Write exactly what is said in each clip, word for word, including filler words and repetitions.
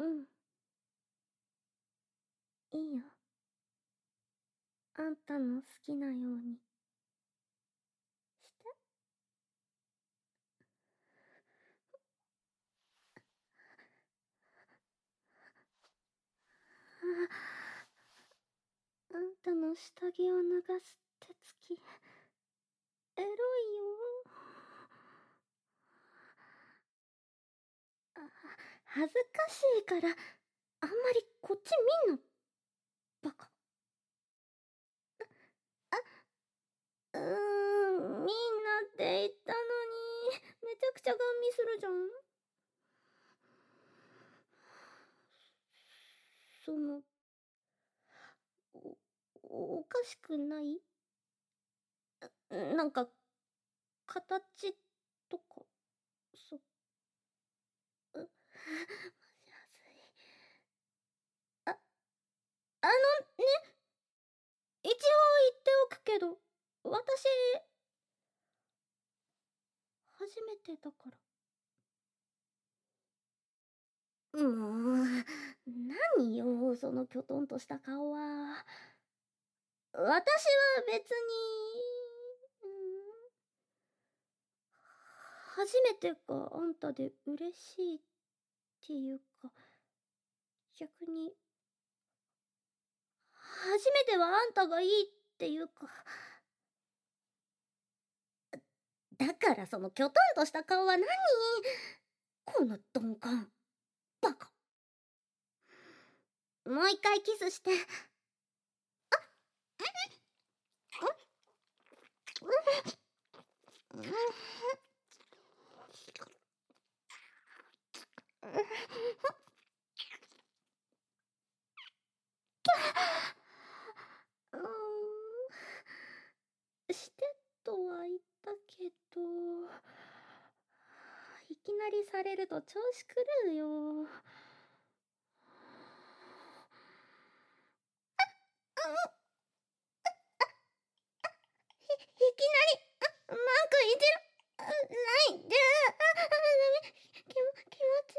うん。いいよ。あんたの好きなように。して。あんたの下着を脱がす手つき、エロいよ。あ、恥ずかしいから、あんまりこっち見んな、バカ。あ、うーん、みんなって言ったのに、めちゃくちゃガン見するじゃん。その、お、おかしくない？なんか、形とか、そ、う、まずい。あ、あのね、一応言っておくけど、私、初めてだから。もう、何よ、そのきょとんとした顔は。私は別に、うん、初めてがあんたで嬉しいっていうか、逆に、初めてはあんたがいいっていうか。だからそのきょとんとした顔は何？この鈍感。バカ。もう一回キスして。うーん、してとは言ったけど、いきなりされると調子狂うよ。い、いきなり、マークいじる、ないで、あ、ダメ、気も、気持ち、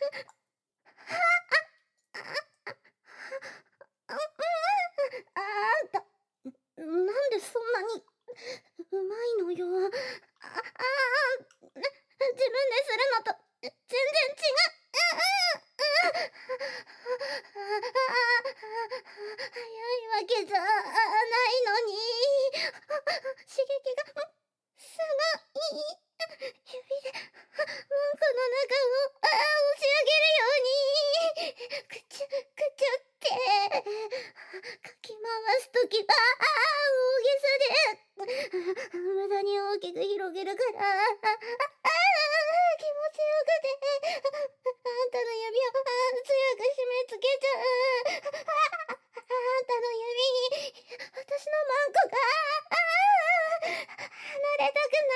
あ、あ、あんた、なんでそんなに、うまいのよ。あ、あ、自分でするのと、全然違う。早いわけじゃないのに、刺激がすごい。指で文句の中を押し上げるように、くちゅくちゅってかき回すときは大げさで無駄に大きく広げるから、ああ気持ちよくて、あんたの指を強く締め付けちゃう。あんたの指に私のマンコが離れ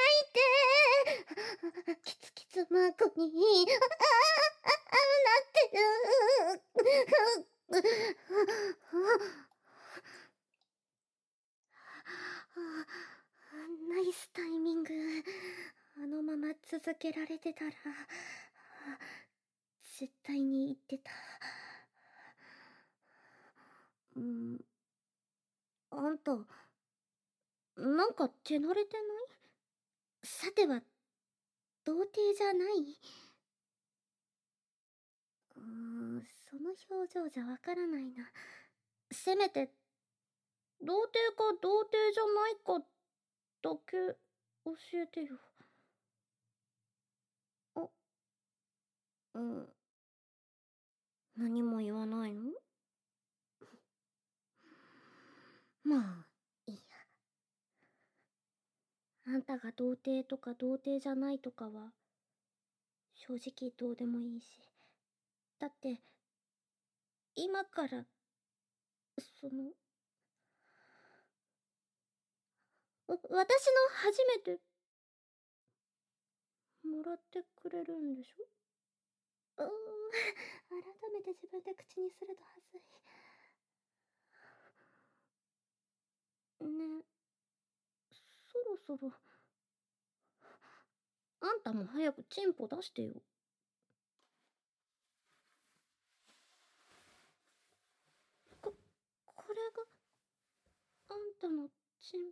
たくないって、キツキツマンコになってる。ナイスタイミング。あのまま続けられてたら、絶対に言ってた。うん、あんた、なんか手慣れてない？さては、童貞じゃない？うーん、その表情じゃわからないな。せめて、童貞か童貞じゃないかだけ教えてよ。あ、うん。何も言わないの？まあ、いいや。あんたが童貞とか童貞じゃないとかは、正直どうでもいいし。だって、今から、その、わ私の初めて、もらってくれるんでしょ？うーん、改めて自分で口にするとはずい。ね、そろそろ、あんたも早くチンポ出してよ。 チン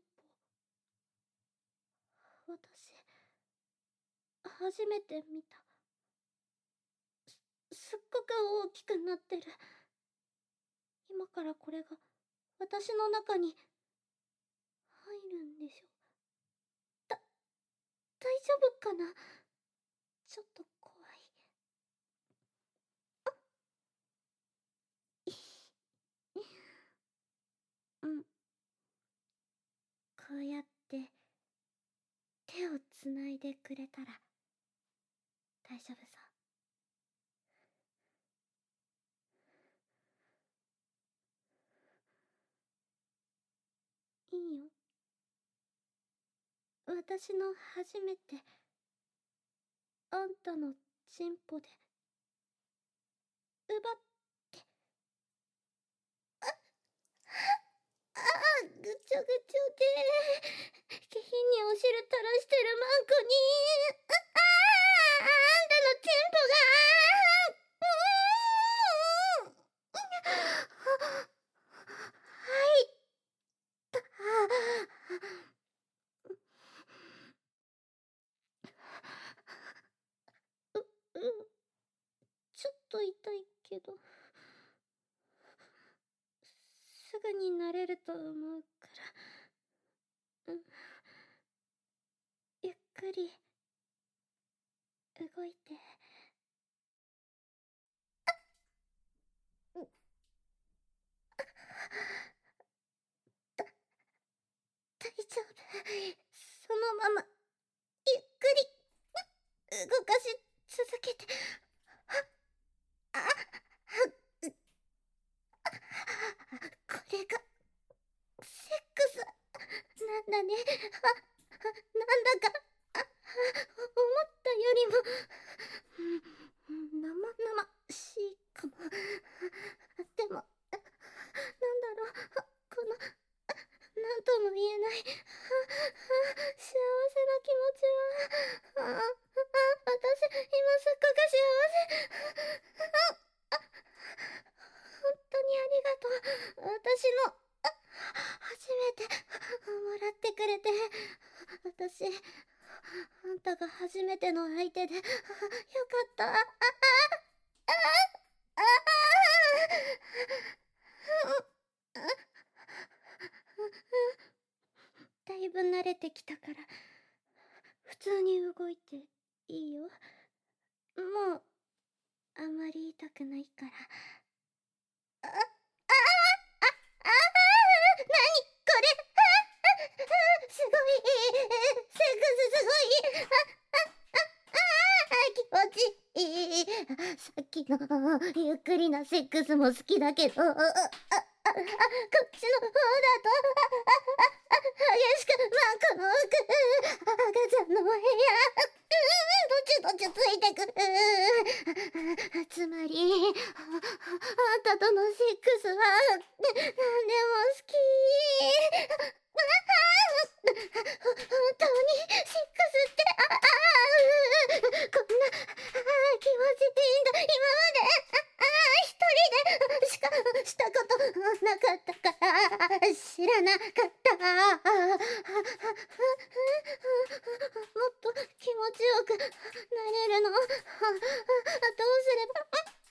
ポ。私、初めて見た。す、すっごく大きくなってる。今からこれが私の中に入るんでしょ。だ、大丈夫かな。ちょっと怖い。うん。こうやって手をつないでくれたら大丈夫さ。いいよ。私の初めてあんたのチンポで奪って。あ、ああ、ぐちょぐちょで下品にお汁垂らしてるマンコに、ああ、あんたのチンポが、うーん、はいた。う、うん、ちょっと痛いけど、すぐに慣れると思うから、うん、ゆっくり動いて。あっ、だ、大丈夫。そのままゆっくり動かし続けて。あ、あ、う、これがセックスなんだね。あ、なんだか、あ、思ったよりも、うん、生々しいかも。でも、なんだろう、この、なんとも言えない、幸せな気持ちは、あ、あ、私、今すっごく幸せ。あ、本当にありがとう。私の、あ、初めてもらってくれて。私、あんたが初めての相手でよかった。ああ、ああ、ああ、だいぶ慣れてきたから普通に動いていいよ。もうあまり痛くないから。あ、ああ、あ、ああ、なにこれ。ああ、すごい、セックスすごい。あ、あ、あ、あ、気持ちいい。さっきのゆっくりなセックスも好きだけど、あ、あ、あ、こっちの方だと、あ、あ、激しくマンコの奥、赤ちゃんの部屋、どっちどっちついてくる。つまり、あんたとのセックスは、なんでも好き。本当にセックスって、ああ、こんな気持ちいいんだ。今まで、ああ、一人でしかしたことなかったから知らなかった。もっと気持ちよくなれるの。どうすれば。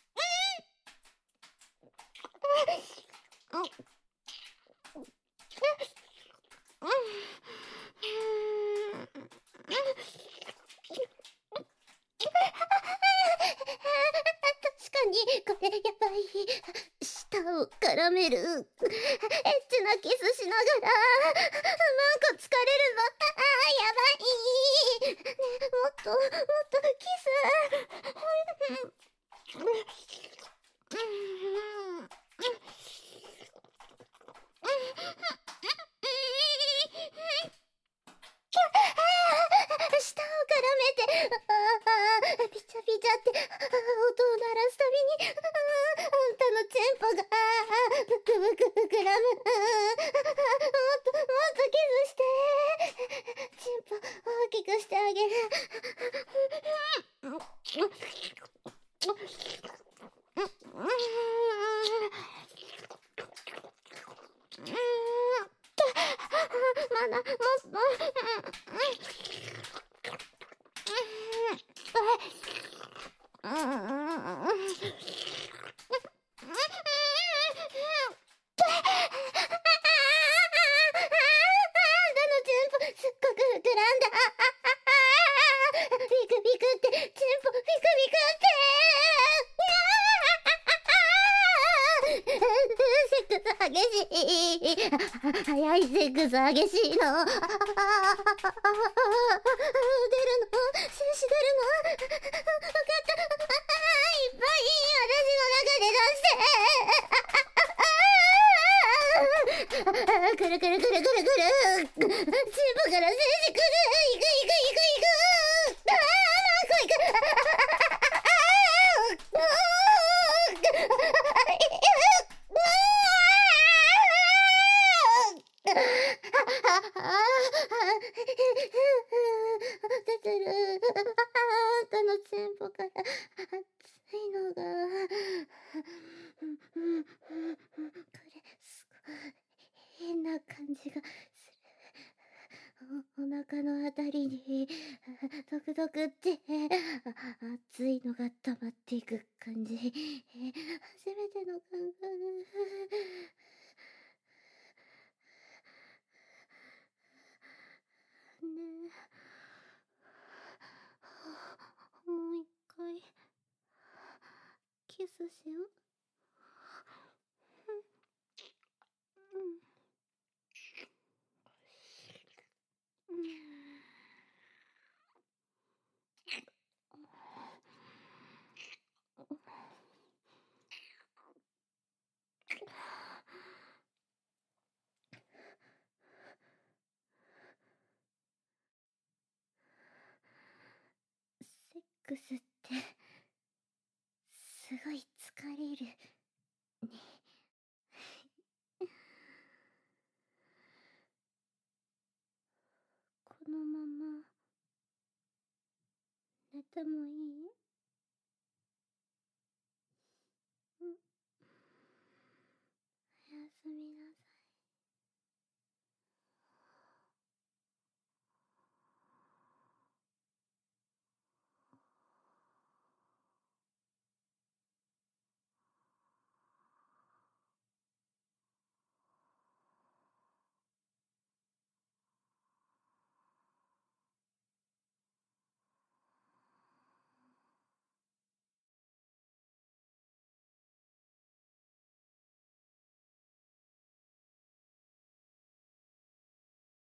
確かにこれやばい。舌を絡めるエッチなキスしながらマンコ疲れるぞ。ああ、やばい。ね、もっともっとキス。舌を絡めて、ああ、ピチャピチャって音を鳴らすたびに、ああんたのチンポがブクブク膨らむ。もっとだ、もっと、うん、うん、うん、うん、うん、うん、すっごく膨らんだ。ビクビクって、チンポ、ビクビクって。セックス激しい。早いセックス激しいの。出るの、精子出るの。わかった。いっぱい私の中で出して。くるくるくるくるくる。チンポから精子くる。いくいくいくいく。あー、もう一個いく。出てる。あんたのチンポから熱いのが。これすごい変な感じがする。お、お腹のあたりにドクドクって熱いのが溜まっていく感じ。初めての感覚。ねえ、もう一回キスしよう。うん、うん、セックスってすごい疲れるね。このまま寝てもいい？